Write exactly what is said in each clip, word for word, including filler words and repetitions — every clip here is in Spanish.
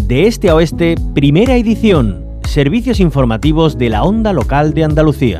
De este a oeste, primera edición. Servicios informativos de la Onda Local de Andalucía.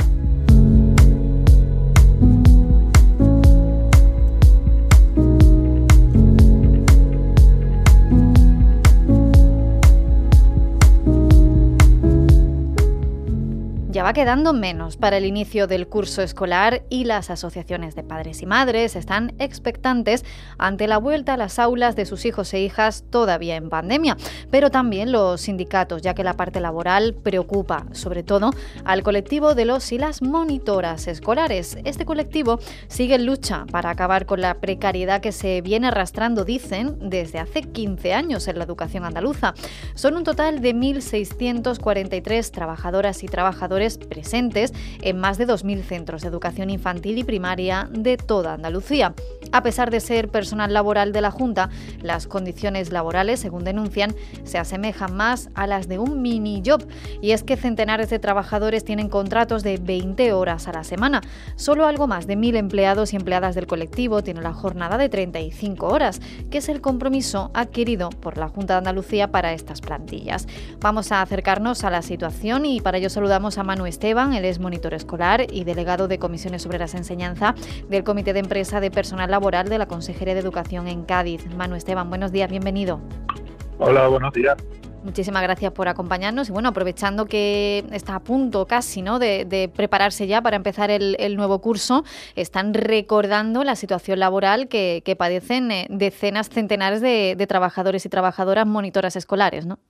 Ya va quedando menos para el inicio del curso escolar y las asociaciones de padres y madres están expectantes ante la vuelta a las aulas de sus hijos e hijas todavía en pandemia. Pero también los sindicatos, ya que la parte laboral preocupa, sobre todo, al colectivo de los y las monitoras escolares. Este colectivo sigue en lucha para acabar con la precariedad que se viene arrastrando, dicen, desde hace quince años en la educación andaluza. Son un total de mil seiscientos cuarenta y tres trabajadoras y trabajadores presentes en más de dos mil centros de educación infantil y primaria de toda Andalucía. A pesar de ser personal laboral de la Junta, las condiciones laborales, según denuncian, se asemejan más a las de un mini-job. Y es que centenares de trabajadores tienen contratos de veinte horas a la semana. Solo algo más de mil empleados y empleadas del colectivo tienen la jornada de treinta y cinco horas, que es el compromiso adquirido por la Junta de Andalucía para estas plantillas. Vamos a acercarnos a la situación y para ello saludamos a Manu Esteban. Él es monitor escolar y delegado de Comisiones Obreras Enseñanza del Comité de Empresa de Personal Laboral de la Consejería de Educación en Cádiz. Manu Esteban, buenos días, bienvenido. Hola, buenos días. Muchísimas gracias por acompañarnos y bueno, aprovechando que está a punto casi, ¿no?, de, de prepararse ya para empezar el, el nuevo curso, están recordando la situación laboral que, que padecen eh, decenas, centenares de, de trabajadores y trabajadoras monitoras escolares, ¿no?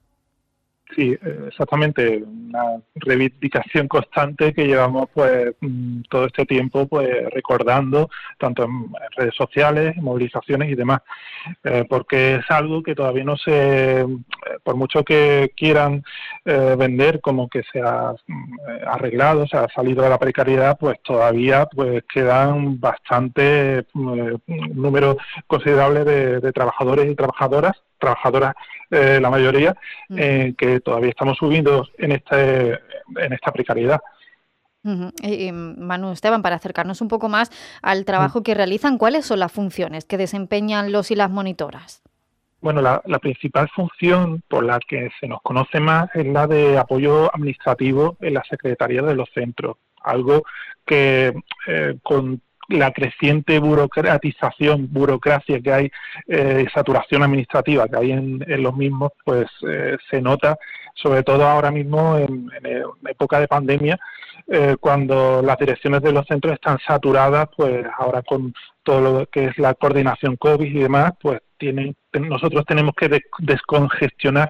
Sí, exactamente, una reivindicación constante que llevamos pues todo este tiempo pues recordando, tanto en redes sociales, movilizaciones y demás, eh, porque es algo que todavía no se, por mucho que quieran eh, vender como que se ha eh, arreglado, se ha salido de la precariedad, pues todavía pues quedan bastante eh, un número considerable de, de trabajadores y trabajadoras, trabajadoras eh, la mayoría, eh, que todavía estamos subiendo en este en esta precariedad. Uh-huh. Y, y, Manu Esteban, para acercarnos un poco más al trabajo que realizan, ¿cuáles son las funciones que desempeñan los y las monitoras? Bueno, la, la principal función por la que se nos conoce más es la de apoyo administrativo en la secretaría de los centros, algo que eh, con la creciente burocratización, burocracia que hay, eh, saturación administrativa que hay en, en los mismos, pues eh, se nota, sobre todo ahora mismo en, en época de pandemia, eh, cuando las direcciones de los centros están saturadas, pues ahora con todo lo que es la coordinación COVID y demás, pues tienen, nosotros tenemos que des- descongestionar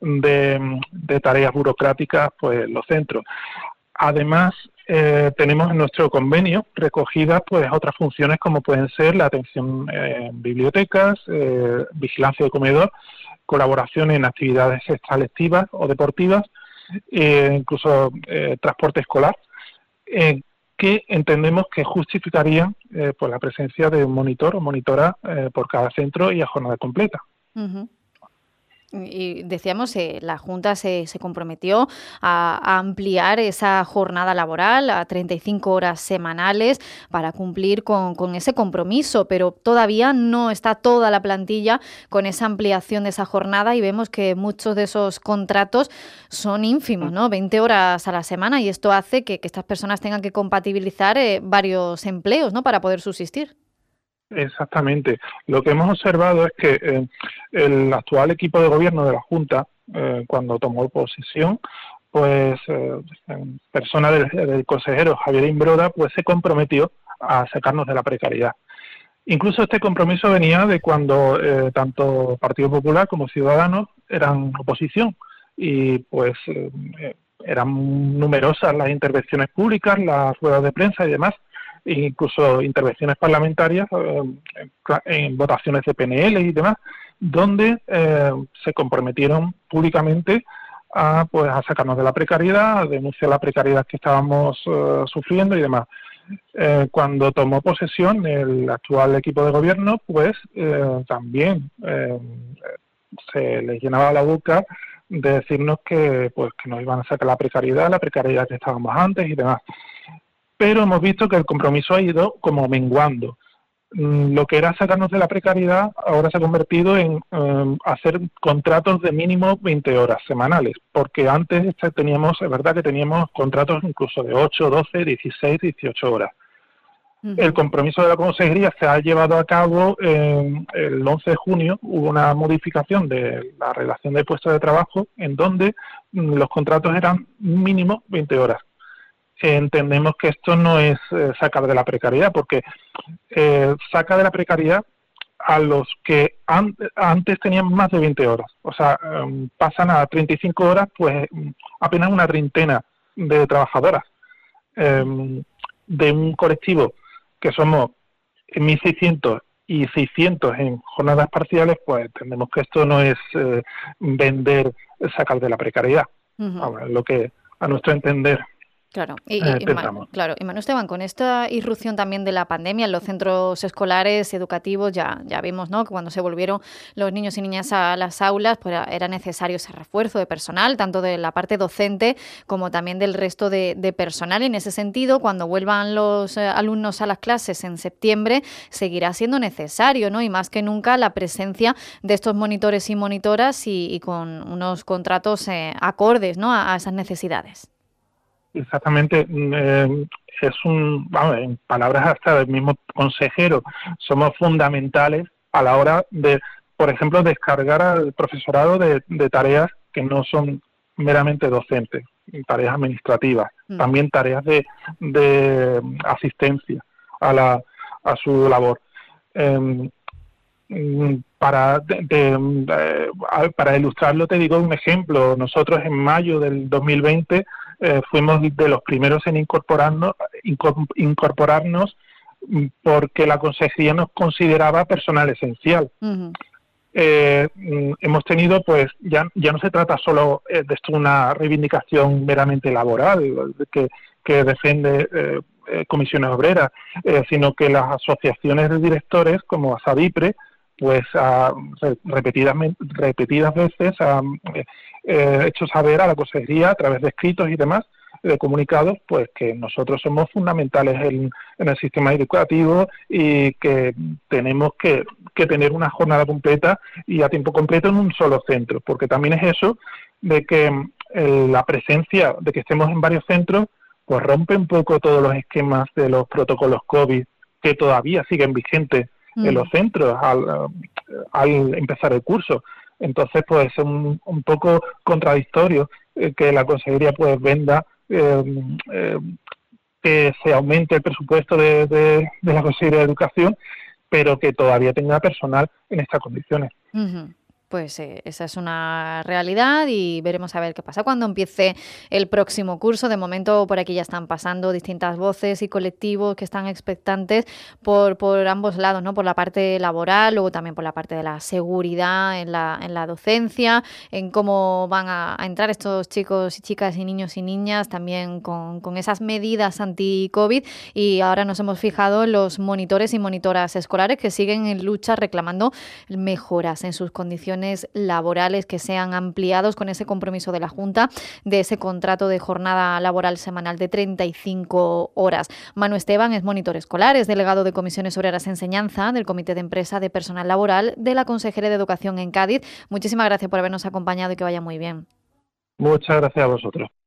de, de tareas burocráticas pues los centros. Además, eh, tenemos en nuestro convenio recogidas pues otras funciones como pueden ser la atención en bibliotecas, eh, vigilancia de comedor, colaboración en actividades extralectivas o deportivas, eh, incluso eh, transporte escolar, eh, que entendemos que justificarían eh, pues la presencia de un monitor o monitora eh, por cada centro y a jornada completa. Uh-huh. Y decíamos, eh, la Junta se, se comprometió a, a ampliar esa jornada laboral a treinta y cinco horas semanales para cumplir con, con ese compromiso, pero todavía no está toda la plantilla con esa ampliación de esa jornada y vemos que muchos de esos contratos son ínfimos, ¿no? veinte horas a la semana y esto hace que, que estas personas tengan que compatibilizar eh, varios empleos, ¿no?, para poder subsistir. Exactamente. Lo que hemos observado es que eh, el actual equipo de gobierno de la Junta, eh, cuando tomó posesión, pues eh, en persona del, del consejero Javier Imbroda, pues se comprometió a sacarnos de la precariedad. Incluso este compromiso venía de cuando eh, tanto Partido Popular como Ciudadanos eran oposición y pues eh, eran numerosas las intervenciones públicas, las ruedas de prensa y demás, incluso intervenciones parlamentarias eh, en votaciones de P N L y demás, donde eh, se comprometieron públicamente a, pues, a sacarnos de la precariedad, a denunciar la precariedad que estábamos eh, sufriendo y demás. Eh, cuando tomó posesión el actual equipo de gobierno, pues eh, también eh, se les llenaba la boca de decirnos que pues que nos iban a sacar la precariedad, la precariedad que estábamos antes y demás. Pero hemos visto que el compromiso ha ido como menguando. lo que era sacarnos de la precariedad ahora se ha convertido en eh, hacer contratos de mínimo veinte horas semanales, porque antes teníamos, es verdad que teníamos contratos incluso de ocho, doce, dieciséis, dieciocho horas. Uh-huh. El compromiso de la consejería se ha llevado a cabo eh, el once de junio, hubo una modificación de la relación de puestos de trabajo en donde mm, los contratos eran mínimo veinte horas. Entendemos que esto no es eh, sacar de la precariedad, porque eh, saca de la precariedad a los que an antes tenían más de veinte horas. O sea, um, pasan a treinta y cinco horas, pues apenas una treintena de trabajadoras. Um, de un colectivo que somos mil seiscientos y seiscientos en jornadas parciales, pues entendemos que esto no es eh, vender, sacar de la precariedad. Uh-huh. Ahora, lo que a nuestro entender Claro, y, y, y, Man, claro, y Manu Esteban, con esta irrupción también de la pandemia en los centros escolares educativos, ya, ya vimos, ¿no?, que cuando se volvieron los niños y niñas a las aulas, pues era necesario ese refuerzo de personal, tanto de la parte docente como también del resto de, de personal. En ese sentido, cuando vuelvan los eh, alumnos a las clases en septiembre, seguirá siendo necesario, ¿no?, y más que nunca la presencia de estos monitores y monitoras y, y con unos contratos eh, acordes, ¿no?, a, a esas necesidades. Exactamente, eh, es un, vamos, en palabras hasta del mismo consejero, somos fundamentales a la hora de, por ejemplo, descargar al profesorado de, de tareas que no son meramente docentes, tareas administrativas, mm. también tareas de, de asistencia a la a su labor. Eh, Para, de, de, de, para ilustrarlo te digo un ejemplo. Nosotros en mayo del dos mil veinte eh, fuimos de los primeros en incorporarnos, incorporarnos porque la consejería nos consideraba personal esencial. Uh-huh. Eh, hemos tenido, pues, ya, ya no se trata solo de esto una reivindicación meramente laboral que, que defiende eh, eh, comisiones obreras, eh, sino que las asociaciones de directores como ASADIPRE pues a, repetidas, repetidas veces han eh, hecho saber a la consejería a través de escritos y demás, de comunicados, pues que nosotros somos fundamentales en, en el sistema educativo y que tenemos que, que tener una jornada completa y a tiempo completo en un solo centro, porque también es eso de que eh, la presencia de que estemos en varios centros pues rompe un poco todos los esquemas de los protocolos COVID que todavía siguen vigentes en los centros al, al empezar el curso. Entonces, pues es un, un poco contradictorio eh, que la consejería pues venda eh, eh, que se aumente el presupuesto de, de, de la Consejería de Educación, pero que todavía tenga personal en estas condiciones. Uh-huh. Pues eh, esa es una realidad y veremos a ver qué pasa cuando empiece el próximo curso. De momento por aquí ya están pasando distintas voces y colectivos que están expectantes por, por ambos lados, ¿no? Por la parte laboral, luego también por la parte de la seguridad en la, en la docencia, en cómo van a, a entrar estos chicos y chicas y niños y niñas también con, con esas medidas anti-COVID. Y ahora nos hemos fijado en los monitores y monitoras escolares que siguen en lucha reclamando mejoras en sus condiciones laborales, que sean ampliados con ese compromiso de la Junta de ese contrato de jornada laboral semanal de treinta y cinco horas. Manu Esteban es monitor escolar, es delegado de Comisiones Obreras Enseñanza del Comité de Empresa de Personal Laboral de la Consejería de Educación en Cádiz. Muchísimas gracias por habernos acompañado y que vaya muy bien. Muchas gracias a vosotros.